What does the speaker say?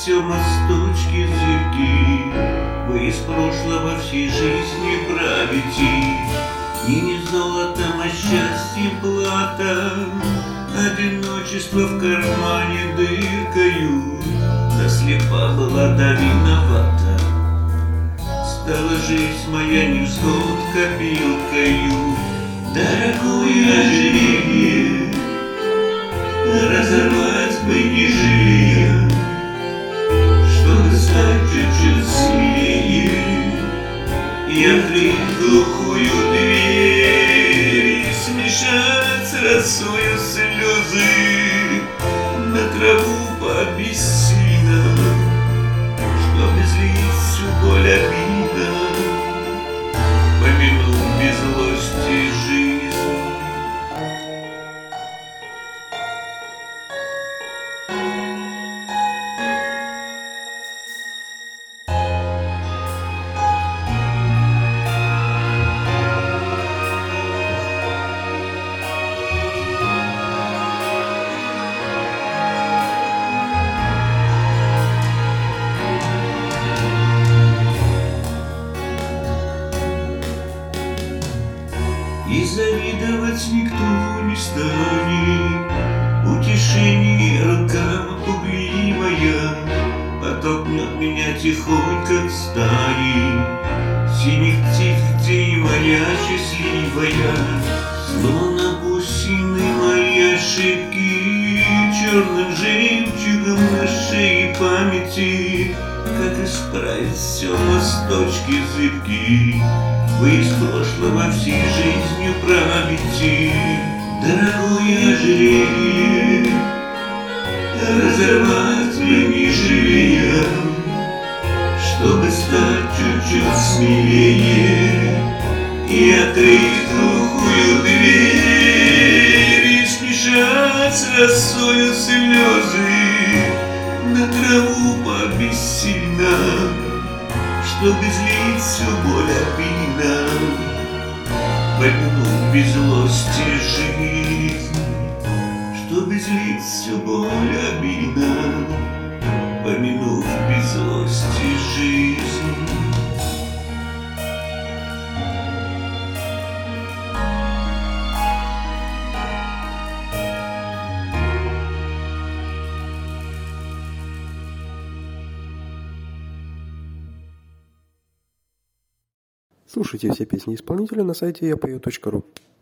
все мосточки зыбки, вы из прошлого всей жизни правите. И не золотом, а счастьем плата, одиночество в кармане дыркою, да слепа была, да виновата. Стала жизнь моя невзгод копилкою, дорогое ожерелье разорвать бы не жалея, чтобы стать чуть-чуть смелее и открыть глухую дверь, и смешать с росою слезы на траву по бессильно, чтобы злить всю боль обидно, помянув без злости жизнь. И завидовать никто не станет, утешение рукам пугливая подтолкнет меня тихонько к стае синих птиц, где и моя счастливая, словно бусины мои ошибки, черным жемчугом на шее памяти, как исправить все мосточки зыбки, вы из прошлого всей жизнью правите. Дорогое ожерелье разорвать бы не жалея, чтобы стать чуть-чуть смелее и открыть глухую дверь, и смешать с росою слезы на траву побессильно, чтобы злить всю боль обидно, помянув без злости жизнь, чтобы злить всю боль обидно, помянув без злости жизнь. Слушайте все песни исполнителя на сайте yapою.ru.